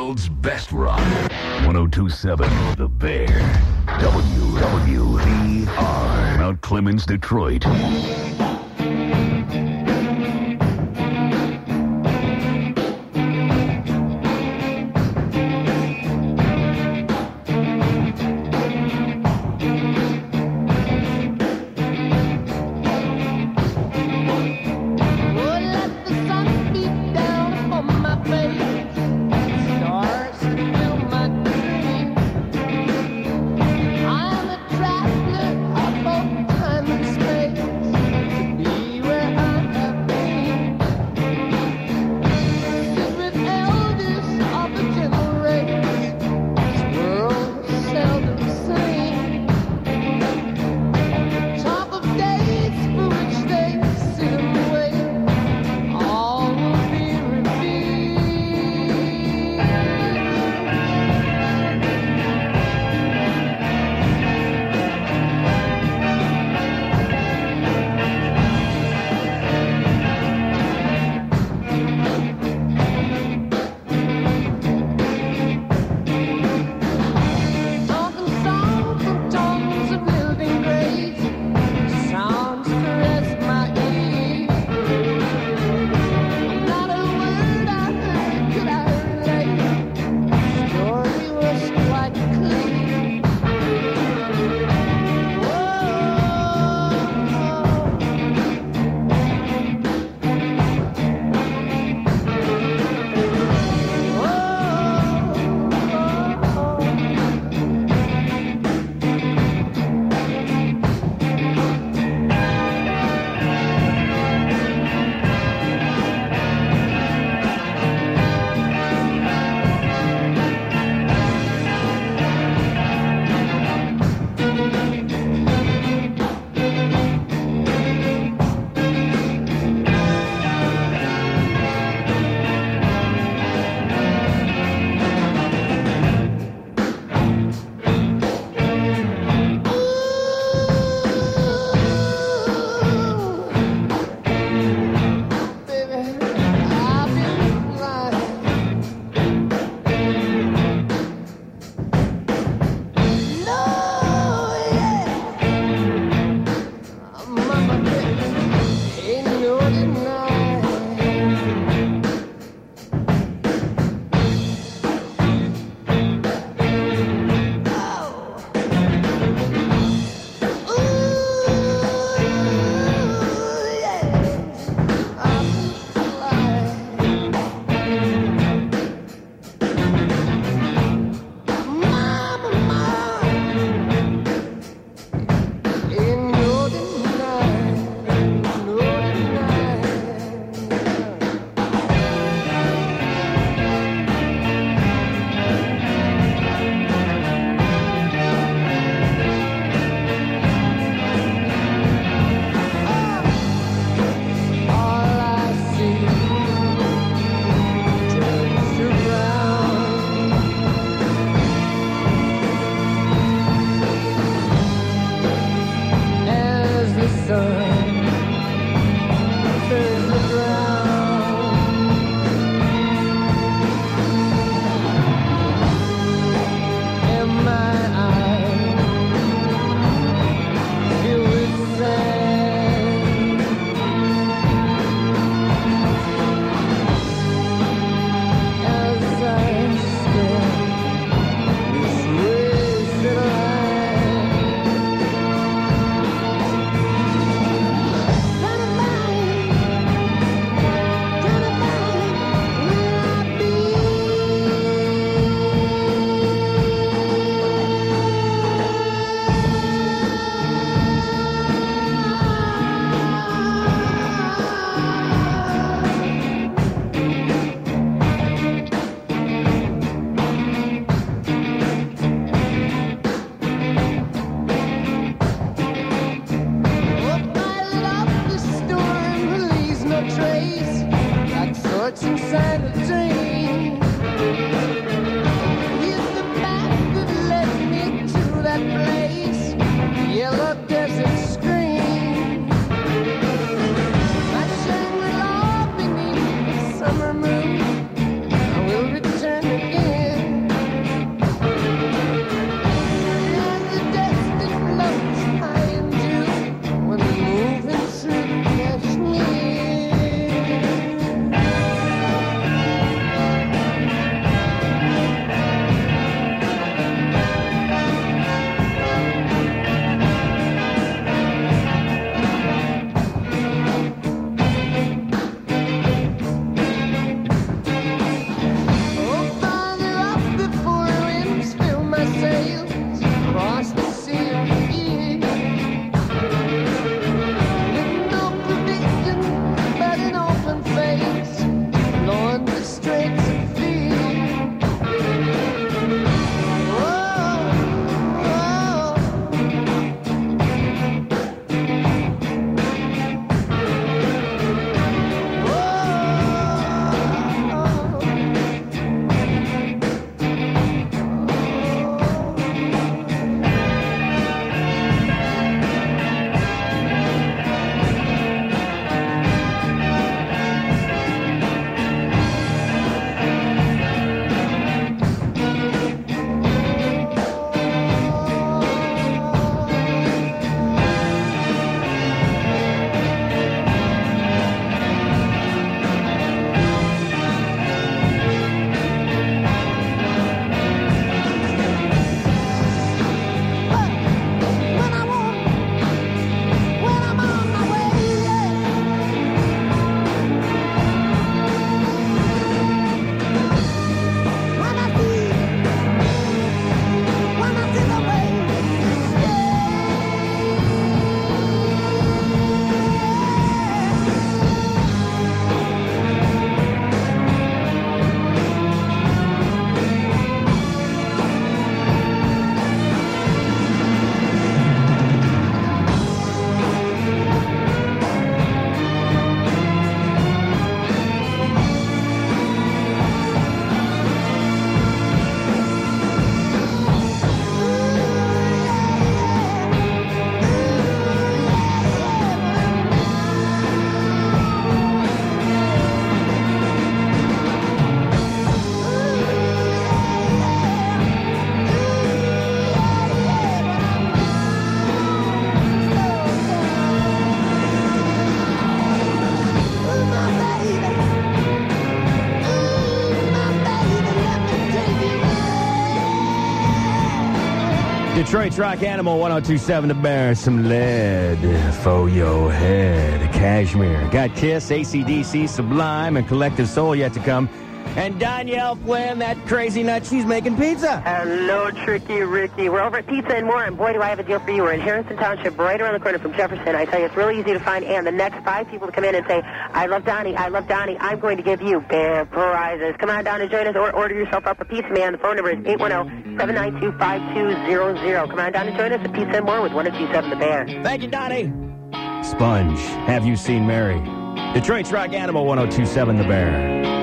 world's best rock. 1027 The Bear. WWVR. Mount Clemens, Detroit. I'm a traveler of both time and space. Detroit's Rock Animal 1027 The Bear. Some lead for your head. Cashmere. Got Kiss, AC/DC, Sublime, and Collective Soul yet to come. And Danielle Flynn, that crazy nut, she's making pizza. Hello, Tricky Ricky. We're over at Pizza and More, and boy, do I have a deal for you. We're in Harrison Township, right around the corner from Jefferson. I tell you, it's really easy to find, and the next 5 people to come in and say, I love Donnie, I'm going to give you bear prizes. Come on down and join us, or order yourself up a pizza, man. The phone number is 810-792-5200. Come on down and join us at Pizza and More with 1027 The Bear. Thank you, Donnie. Sponge, have you seen Mary? Detroit's Rock Animal 1027 The Bear.